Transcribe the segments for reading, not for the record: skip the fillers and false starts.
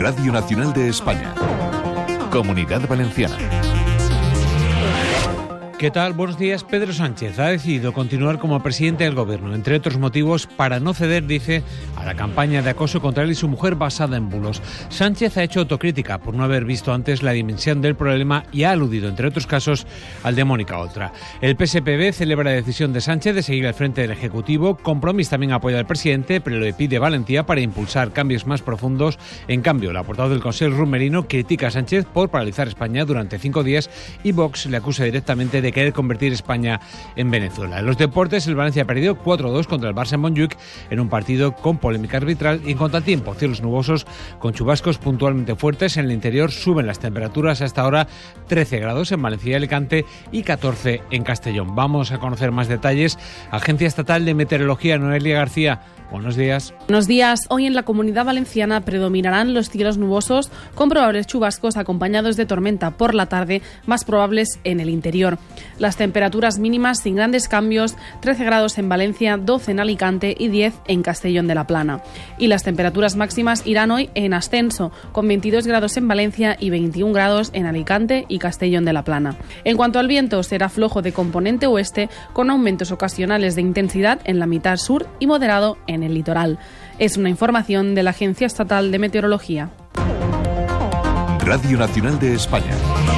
Radio Nacional de España. Comunidad Valenciana. ¿Qué tal? Buenos días. Pedro Sánchez ha decidido continuar como presidente del Gobierno, entre otros motivos, para no ceder, dice, a la campaña de acoso contra él y su mujer basada en bulos. Sánchez ha hecho autocrítica por no haber visto antes la dimensión del problema y ha aludido, entre otros casos, al de Mónica Oltra. El PSPB celebra la decisión de Sánchez de seguir al frente del Ejecutivo. Compromís también apoya al presidente, pero le pide valentía para impulsar cambios más profundos. En cambio, la portavoz del Consell, Ruth Merino, critica a Sánchez por paralizar España durante 5 días y Vox le acusa directamente de querer convertir España en Venezuela. En los deportes, el Valencia ha perdido 4-2 contra el Barça en Montjuic en un partido con polémica arbitral y en contratiempo, cielos nubosos con chubascos puntualmente fuertes. En el interior suben las temperaturas hasta ahora 13 grados en Valencia y Alicante y 14 en Castellón. Vamos a conocer más detalles. Agencia Estatal de Meteorología, Noelia García. Buenos días. Buenos días. Hoy en la Comunidad Valenciana predominarán los cielos nubosos con probables chubascos acompañados de tormenta por la tarde, más probables en el interior. Las temperaturas mínimas sin grandes cambios, 13 grados en Valencia, 12 en Alicante y 10 en Castellón de la Plana. Y las temperaturas máximas irán hoy en ascenso, con 22 grados en Valencia y 21 grados en Alicante y Castellón de la Plana. En cuanto al viento, será flojo de componente oeste, con aumentos ocasionales de intensidad en la mitad sur y moderado en el litoral. Es una información de la Agencia Estatal de Meteorología. Radio Nacional de España.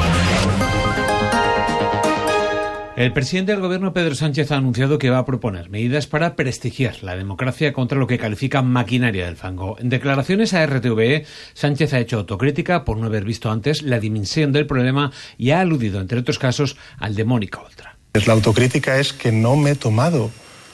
El presidente del Gobierno, Pedro Sánchez, ha anunciado que va a proponer medidas para prestigiar la democracia contra lo que califica maquinaria del fango. En declaraciones a RTVE, Sánchez ha hecho autocrítica por no haber visto antes la dimensión del problema y ha aludido, entre otros casos, al de Mónica Oltra. La autocrítica es que no me he tomado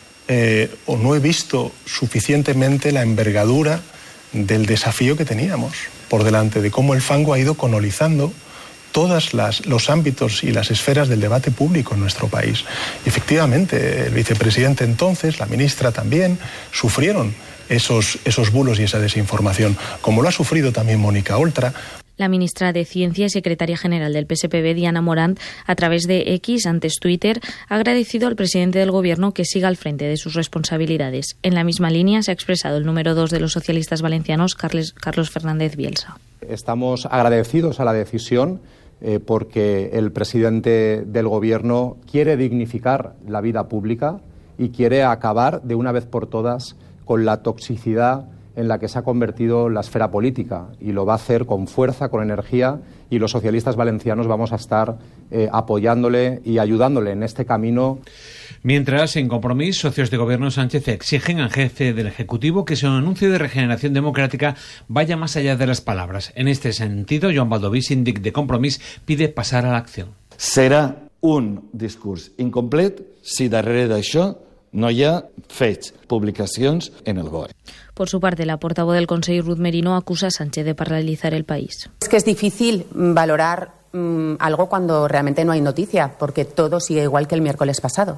o no he visto suficientemente la envergadura del desafío que teníamos por delante, de cómo el fango ha ido colonizando todos los ámbitos y las esferas del debate público en nuestro país. Y efectivamente, el vicepresidente entonces, la ministra también, sufrieron esos bulos y esa desinformación, como lo ha sufrido también Mónica Oltra. La ministra de Ciencia y secretaria general del PSPB, Diana Morant, a través de X, antes Twitter, ha agradecido al presidente del Gobierno que siga al frente de sus responsabilidades. En la misma línea se ha expresado el número 2 de los socialistas valencianos, Carlos Fernández Bielsa. Estamos agradecidos a la decisión porque el presidente del Gobierno quiere dignificar la vida pública y quiere acabar de una vez por todas con la toxicidad en la que se ha convertido la esfera política, y lo va a hacer con fuerza, con energía, y los socialistas valencianos vamos a estar apoyándole y ayudándole en este camino. Mientras, en Compromís, socios de Gobierno Sánchez exigen al jefe del Ejecutivo que su anuncio de regeneración democrática vaya más allá de las palabras. En este sentido, Joan Baldoví, síndic de Compromís, pide pasar a la acción. Serà un discurs incomplet si darrere d'això no hi ha fets, publicacions en el BOE. Por su parte, la portavoz del Consell, Ruth Merino, acusa a Sánchez de paralizar el país. Es que es difícil valorar algo cuando realmente no hay noticia, porque todo sigue igual que el miércoles pasado.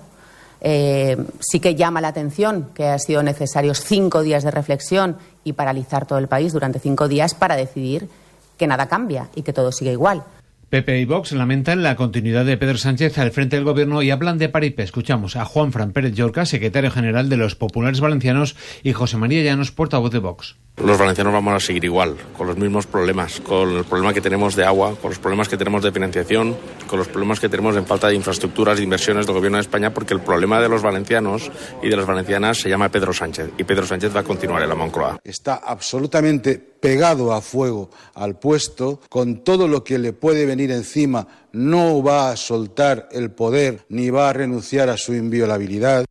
Sí que llama la atención que ha sido necesarios 5 días de reflexión y paralizar todo el país durante 5 días para decidir que nada cambia y que todo sigue igual. PP y Vox lamentan la continuidad de Pedro Sánchez al frente del Gobierno y hablan de paripé. Escuchamos a Juanfran Pérez Llorca, secretario general de los Populares Valencianos, y José María Llanos, portavoz de Vox. Los valencianos vamos a seguir igual, con los mismos problemas, con el problema que tenemos de agua, con los problemas que tenemos de financiación, con los problemas que tenemos en falta de infraestructuras e inversiones del Gobierno de España, porque el problema de los valencianos y de las valencianas se llama Pedro Sánchez, y Pedro Sánchez va a continuar en la Moncloa. Está absolutamente pegado a fuego al puesto, con todo lo que le puede venir encima, no va a soltar el poder ni va a renunciar a su inviolabilidad.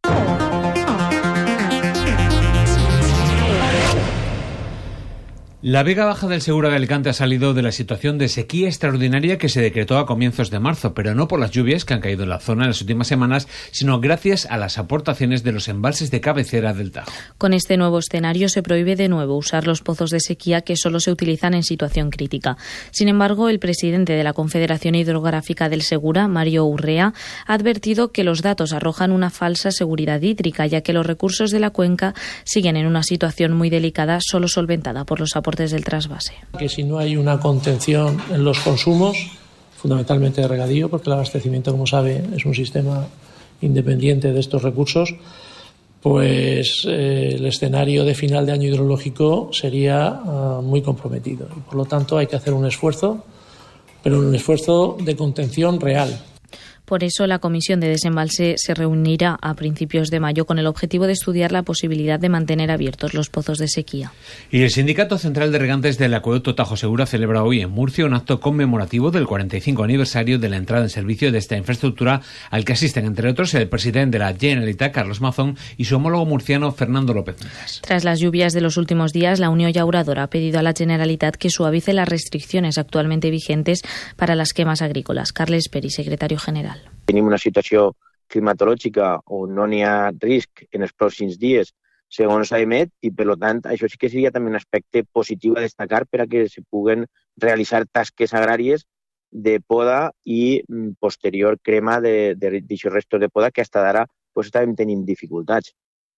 La Vega Baja del Segura de Alicante ha salido de la situación de sequía extraordinaria que se decretó a comienzos de marzo, pero no por las lluvias que han caído en la zona en las últimas semanas, sino gracias a las aportaciones de los embalses de cabecera del Tajo. Con este nuevo escenario se prohíbe de nuevo usar los pozos de sequía que solo se utilizan en situación crítica. Sin embargo, el presidente de la Confederación Hidrográfica del Segura, Mario Urrea, ha advertido que los datos arrojan una falsa seguridad hídrica, ya que los recursos de la cuenca siguen en una situación muy delicada, solo solventada por los aportes del trasvase. Que si no hay una contención en los consumos, fundamentalmente de regadío, porque el abastecimiento, como sabe, es un sistema independiente de estos recursos, pues el escenario de final de año hidrológico sería muy comprometido. Y por lo tanto hay que hacer un esfuerzo, pero un esfuerzo de contención real. Por eso, la Comisión de Desembalse se reunirá a principios de mayo con el objetivo de estudiar la posibilidad de mantener abiertos los pozos de sequía. Y el Sindicato Central de Regantes del Acueducto Tajo Segura celebra hoy en Murcia un acto conmemorativo del 45 aniversario de la entrada en servicio de esta infraestructura, al que asisten, entre otros, el presidente de la Generalitat, Carlos Mazón, y su homólogo murciano, Fernando López Miras. Tras las lluvias de los últimos días, la Unió Llauradora ha pedido a la Generalitat que suavice las restricciones actualmente vigentes para las quemas agrícolas. Carles Peri, secretario general. Tenim una situació climatològica on no n'hi ha risc en els pròxims dies, segons s'emet, i per tant això sí que seria també un aspecte positiu a destacar per a que se puguen realitzar tasques agràries de poda i posterior crema d'aixòs restos de poda que hasta d'ara pues, estàvem tenint dificultats.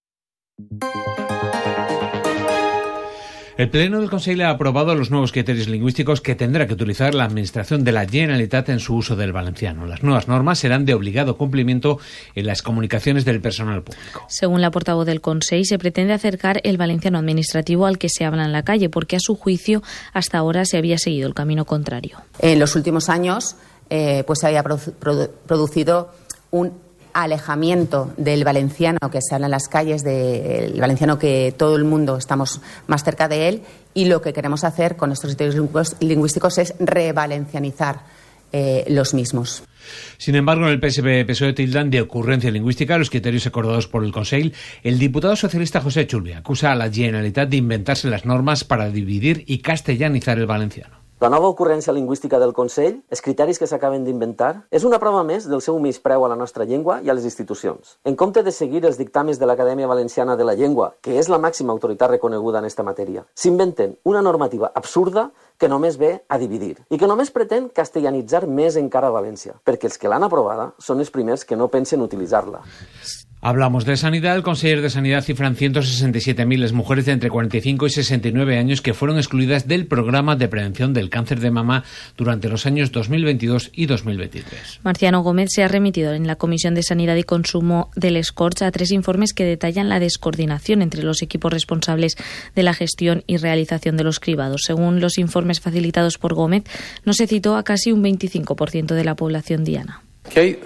El Pleno del Consejo ha aprobado los nuevos criterios lingüísticos que tendrá que utilizar la Administración de la Generalitat en su uso del valenciano. Las nuevas normas serán de obligado cumplimiento en las comunicaciones del personal público. Según la portavoz del Consejo, se pretende acercar el valenciano administrativo al que se habla en la calle, porque a su juicio hasta ahora se había seguido el camino contrario. En los últimos años pues se había producido un alejamiento del valenciano que se habla en las calles, del valenciano que todo el mundo estamos más cerca de él, y lo que queremos hacer con estos criterios lingüísticos es revalencianizar los mismos. Sin embargo, en el PSB-PSOE tildan de ocurrencia lingüística los criterios acordados por el Consejo. El diputado socialista José Chulbi acusa a la Generalitat de inventarse las normas para dividir y castellanizar el valenciano. La nova ocurrència lingüística del Consell, els criteris que s'acaben d'inventar, és una prova més del seu menyspreu a la nostra llengua i a les institucions. En compte de seguir els dictàmens de l'Acadèmia Valenciana de la Llengua, que és la màxima autoritat reconeguda en esta matèria, s'inventen una normativa absurda que només ve a dividir i que només pretén castellanitzar més encara València, perquè els que l'han aprovada són els primers que no pensen utilitzar-la. Hablamos de sanidad. El consejero de Sanidad cifran 167.000 las mujeres de entre 45 y 69 años que fueron excluidas del programa de prevención del cáncer de mama durante los años 2022 y 2023. Marciano Gómez se ha remitido en la Comisión de Sanidad y Consumo del Escorch a 3 informes que detallan la descoordinación entre los equipos responsables de la gestión y realización de los cribados. Según los informes facilitados por Gómez, no se citó a casi un 25% de la población diana. Que hay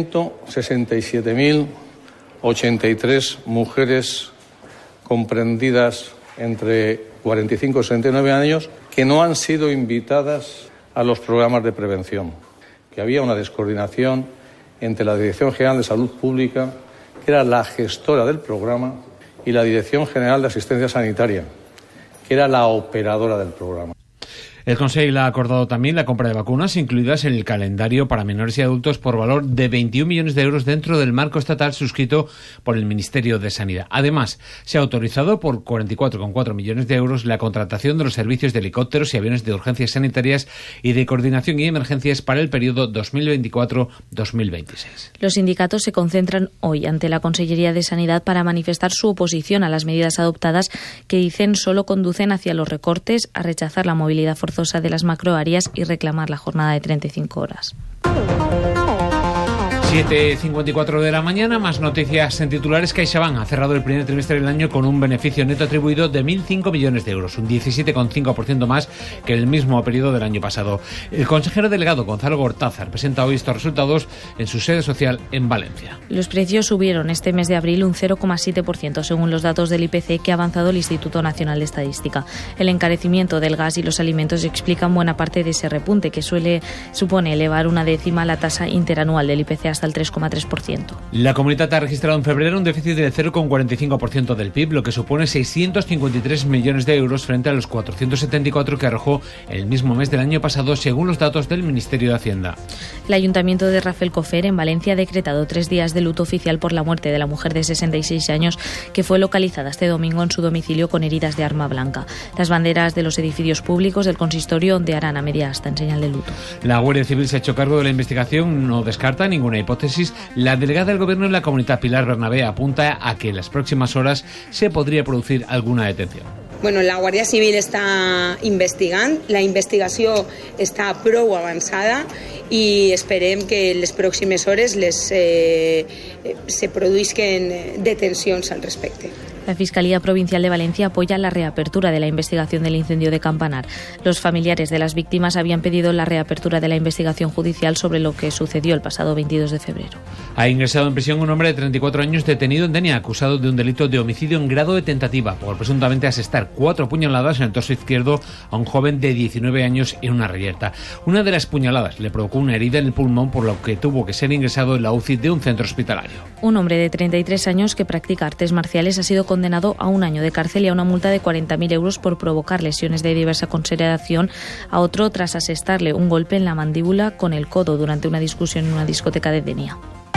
167.083 mujeres comprendidas entre 45 y 69 años que no han sido invitadas a los programas de prevención, que había una descoordinación entre la Dirección General de Salud Pública, que era la gestora del programa, y la Dirección General de Asistencia Sanitaria, que era la operadora del programa. El Consejo ha acordado también la compra de vacunas incluidas en el calendario para menores y adultos por valor de 21 millones de euros dentro del marco estatal suscrito por el Ministerio de Sanidad. Además, se ha autorizado por 44,4 millones de euros la contratación de los servicios de helicópteros y aviones de urgencias sanitarias y de coordinación y emergencias para el periodo 2024-2026. Los sindicatos se concentran hoy ante la Consellería de Sanidad para manifestar su oposición a las medidas adoptadas que dicen solo conducen hacia los recortes, a rechazar la movilidad forzosa de las macroáreas y reclamar la jornada de 35 horas. 7:54 de la mañana, más noticias en titulares. CaixaBank ha cerrado el primer trimestre del año con un beneficio neto atribuido de 1.005 millones de euros, un 17,5% más que el mismo periodo del año pasado. El consejero delegado Gonzalo Gortázar presenta hoy estos resultados en su sede social en Valencia. Los precios subieron este mes de abril un 0,7% según los datos del IPC que ha avanzado el Instituto Nacional de Estadística. El encarecimiento del gas y los alimentos explican buena parte de ese repunte, que supone elevar una décima la tasa interanual del IPC hasta el 3,3%. La Comunitat ha registrado en febrero un déficit del 0,45% del PIB, lo que supone 653 millones de euros frente a los 474 que arrojó el mismo mes del año pasado, según los datos del Ministerio de Hacienda. El Ayuntamiento de Rafelcofer, en Valencia, ha decretado 3 días de luto oficial por la muerte de la mujer de 66 años que fue localizada este domingo en su domicilio con heridas de arma blanca. Las banderas de los edificios públicos del consistorio ondearán a media asta en señal de luto. La Guardia Civil se ha hecho cargo de la investigación, no descarta ninguna hipótesis. La delegada del Gobierno en la Comunidad, Pilar Bernabé, apunta a que en las próximas horas se podría producir alguna detención. Bueno, la Guàrdia Civil està investigant, la investigació està prou avançada i esperem que en les pròximes hores se produïsquen detencions al respecte. La Fiscalía Provincial de Valencia apoya la reapertura de la investigación del incendio de Campanar. Los familiares de las víctimas habían pedido la reapertura de la investigación judicial sobre lo que sucedió el pasado 22 de febrero. Ha ingresado en prisión un hombre de 34 años detenido en Denia, acusado de un delito de homicidio en grado de tentativa por presuntamente asestar 4 puñaladas en el torso izquierdo a un joven de 19 años en una reyerta. Una de las puñaladas le provocó una herida en el pulmón, por lo que tuvo que ser ingresado en la UCI de un centro hospitalario. Un hombre de 33 años que practica artes marciales ha sido condenado a 1 año de cárcel y a una multa de 40.000 euros por provocar lesiones de diversa consideración a otro tras asestarle un golpe en la mandíbula con el codo durante una discusión en una discoteca de Denia.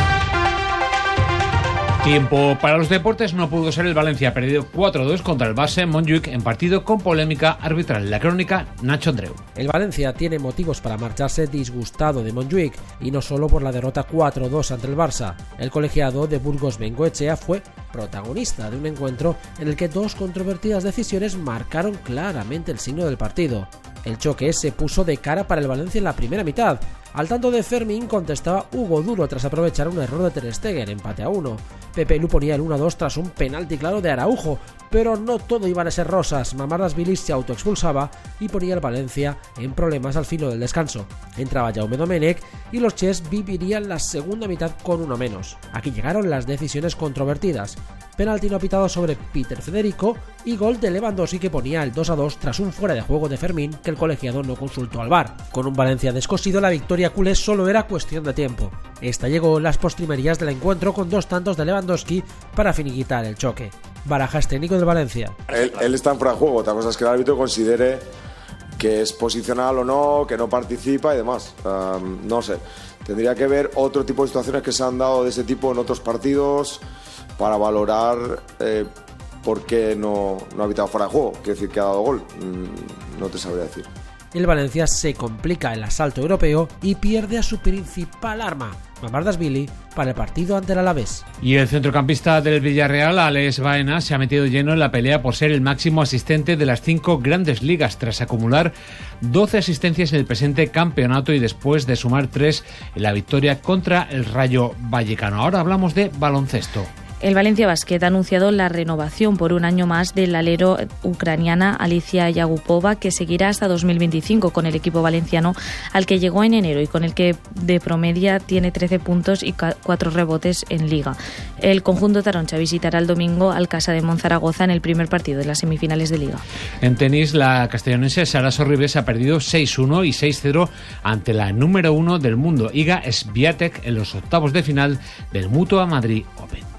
Tiempo para los deportes. No pudo ser el Valencia. Ha perdido 4-2 contra el Base Montjuïc en partido con polémica arbitral. La crónica, Nacho Andreu. El Valencia tiene motivos para marcharse disgustado de Montjuïc, y no solo por la derrota 4-2 ante el Barça. El colegiado de Burgos Bengoechea fue protagonista de un encuentro en el que 2 controvertidas decisiones marcaron claramente el signo del partido. El choque se puso de cara para el Valencia en la primera mitad. Al tanto de Fermín contestaba Hugo Duro tras aprovechar un error de Ter Stegen, empate a 1. Pepe Lu ponía el 1-2 tras un penalti claro de Araujo, pero no todo iban a ser rosas. Mamardashvili se autoexpulsaba y ponía al Valencia en problemas al filo del descanso. Entraba Jaume Domènech y los Chess vivirían la segunda mitad con 1 menos. Aquí llegaron las decisiones controvertidas. Penalti no pitado sobre Peter Federico y gol de Lewandowski que ponía el 2-2 tras un fuera de juego de Fermín que el colegiado no consultó al VAR. Con un Valencia descosido, la victoria culé solo era cuestión de tiempo. Esta llegó en las postrimerías del encuentro con 2 tantos de Lewandowski para finiquitar el choque. Barajas, técnico del Valencia. Él está en fuera de juego, otra cosa es que el árbitro considere que es posicional o no, que no participa y demás. No sé, tendría que ver otro tipo de situaciones que se han dado de ese tipo en otros partidos para valorar por qué no ha pitado fuera de juego, quiere decir que ha dado gol, no te sabría decir. El Valencia se complica el asalto europeo y pierde a su principal arma, Mamardashvili, para el partido ante el Alavés. Y el centrocampista del Villarreal, Alex Baena, se ha metido lleno en la pelea por ser el máximo asistente de las 5 grandes ligas tras acumular 12 asistencias en el presente campeonato y después de sumar 3 en la victoria contra el Rayo Vallecano. Ahora hablamos de baloncesto. El Valencia Basket ha anunciado la renovación por 1 año más del alero ucraniana Alicia Yagupova, que seguirá hasta 2025 con el equipo valenciano, al que llegó en enero y con el que de promedia tiene 13 puntos y 4 rebotes en Liga. El conjunto taroncha visitará el domingo al Casa de Monzaragoza en el primer partido de las semifinales de Liga. En tenis, la castellonense Sara Sorribes ha perdido 6-1 y 6-0 ante la número 1 del mundo, Iga Swiatek, en los octavos de final del Mutua Madrid Open.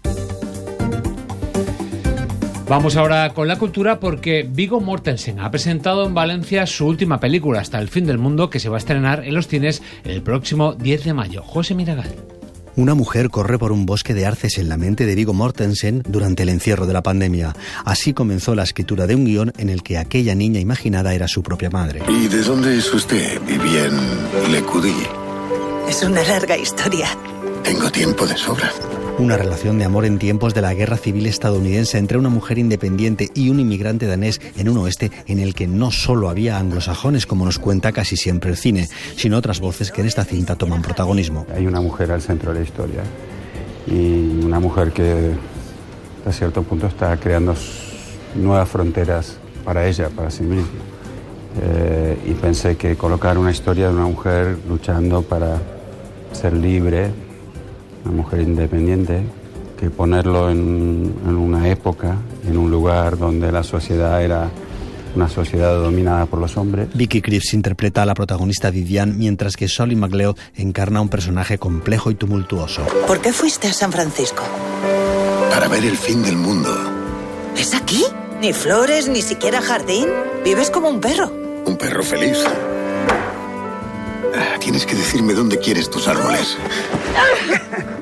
Vamos ahora con la cultura porque Viggo Mortensen ha presentado en Valencia su última película, Hasta el fin del mundo, que se va a estrenar en los cines el próximo 10 de mayo. José Miragal. Una mujer corre por un bosque de arces en la mente de Viggo Mortensen durante el encierro de la pandemia. Así comenzó la escritura de un guión en el que aquella niña imaginada era su propia madre. ¿Y de dónde es usted? Viví en Le Cudí. Es una larga historia. Tengo tiempo de sobra. Una relación de amor en tiempos de la guerra civil estadounidense entre una mujer independiente y un inmigrante danés en un oeste en el que no solo había anglosajones, como nos cuenta casi siempre el cine, sino otras voces que en esta cinta toman protagonismo. Hay una mujer al centro de la historia y una mujer que a cierto punto está creando nuevas fronteras para ella, para sí misma. Y pensé que colocar una historia de una mujer luchando para ser libre, una mujer independiente, que ponerlo en una época, en un lugar donde la sociedad era una sociedad dominada por los hombres. Vicky Krieps interpreta a la protagonista Viviane, mientras que Solly McLeod encarna un personaje complejo y tumultuoso. ¿Por qué fuiste a San Francisco? Para ver el fin del mundo. ¿Es aquí? ¿Ni flores, ni siquiera jardín? Vives como un perro. Un perro feliz. Tienes que decirme dónde quieres tus árboles.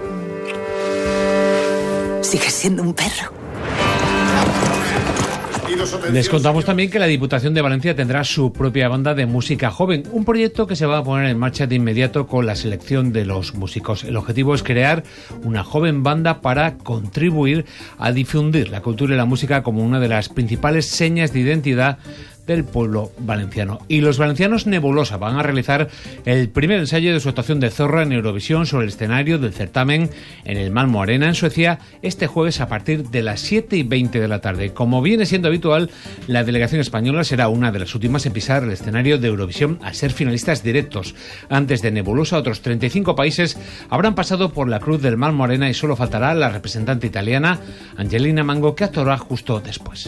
Sigues siendo un perro. Les contamos también que la Diputación de Valencia tendrá su propia banda de música joven, un proyecto que se va a poner en marcha de inmediato con la selección de los músicos. El objetivo es crear una joven banda para contribuir a difundir la cultura y la música como una de las principales señas de identidad del pueblo valenciano. Y los valencianos Nebulosa van a realizar el primer ensayo de su actuación de Zorra en Eurovisión sobre el escenario del certamen en el Malmö Arena en Suecia este jueves a partir de las 7:20 de la tarde. Como viene siendo habitual, la delegación española será una de las últimas en pisar el escenario de Eurovisión a ser finalistas directos. Antes de Nebulosa, otros 35 países habrán pasado por la cruz del Malmö Arena y solo faltará la representante italiana Angelina Mango, que actuará justo después.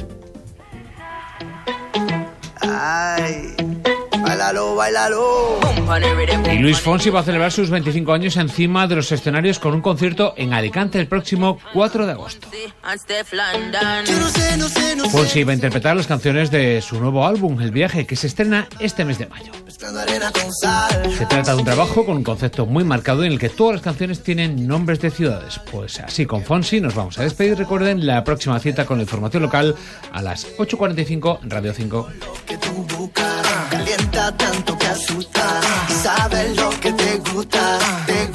Ay, bailalo, bailalo. Y Luis Fonsi va a celebrar sus 25 años encima de los escenarios con un concierto en Alicante el próximo 4 de agosto. Fonsi va a interpretar las canciones de su nuevo álbum, El Viaje, que se estrena este mes de mayo. Se trata de un trabajo con un concepto muy marcado en el que todas las canciones tienen nombres de ciudades. Pues así con Fonsi nos vamos a despedir. Recuerden la próxima cita con la información local a las 8:45 en Radio 5. Calienta tanto que asusta, sabes lo que te gusta.